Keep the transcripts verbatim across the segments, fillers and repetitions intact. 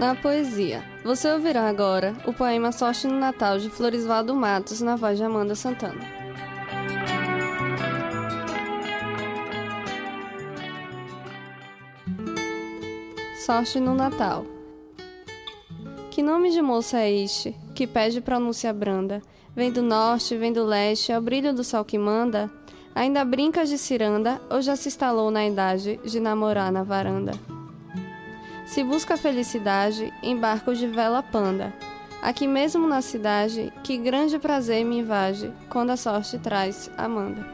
Na poesia, você ouvirá agora o poema Sorte no Natal de Florisvaldo Matos, na voz de Amanda Santana. Sorte no Natal. Que nome de moça é este, que pede pronúncia branda? Vem do norte, vem do leste, é o brilho do sol que manda? Ainda brincas de ciranda, ou já se instalou na idade de namorar na varanda? Se busca a felicidade, em barcos de vela panda. Aqui mesmo na cidade, que grande prazer me invade, quando a sorte traz Amanda.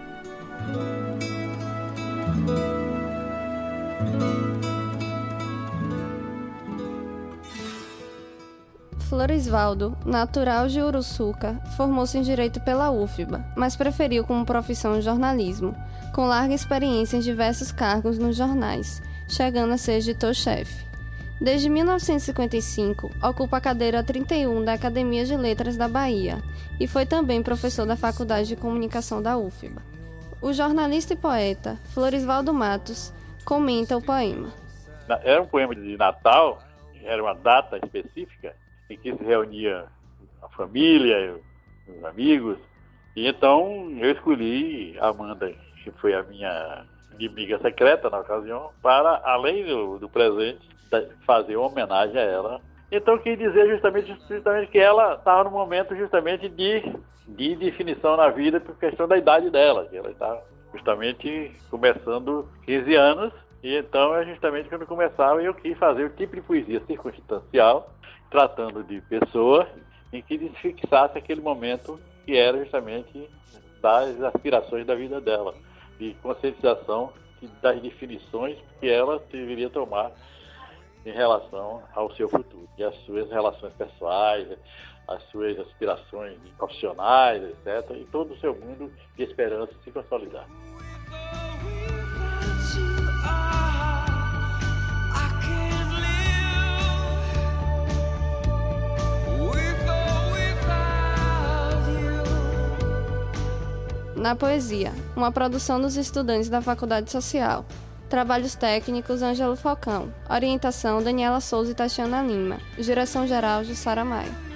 Florisvaldo, natural de Uruçuca, formou-se em Direito pela U F B A, mas preferiu como profissão o jornalismo, com larga experiência em diversos cargos nos jornais, chegando a ser editor-chefe. Desde mil novecentos e cinquenta e cinco, ocupa a cadeira trinta e um da Academia de Letras da Bahia e foi também professor da Faculdade de Comunicação da U F B A. O jornalista e poeta Florisvaldo Matos comenta o poema. Era um poema de Natal, era uma data específica em que se reunia a família, os amigos, e então eu escolhi a Amanda, que foi a minha inimiga secreta na ocasião, para, além do, do presente, fazer uma homenagem a ela. Então eu queria dizer justamente, justamente que ela estava no momento justamente de, de definição na vida por questão da idade dela, que ela estava justamente começando quinze anos, e então é justamente quando começava eu quis fazer o tipo de poesia circunstancial, tratando de pessoa em que se fixasse aquele momento que era justamente das aspirações da vida dela, de conscientização das definições que ela deveria tomar em relação ao seu futuro, e as suas relações pessoais, as suas aspirações profissionais, etcétera, e todo o seu mundo de esperança se consolidar. Na poesia, uma produção dos estudantes da Faculdade Social. Trabalhos técnicos, Ângelo Falcão. Orientação, Daniela Souza e Tatiana Lima. Direção-geral, Jussara Maia.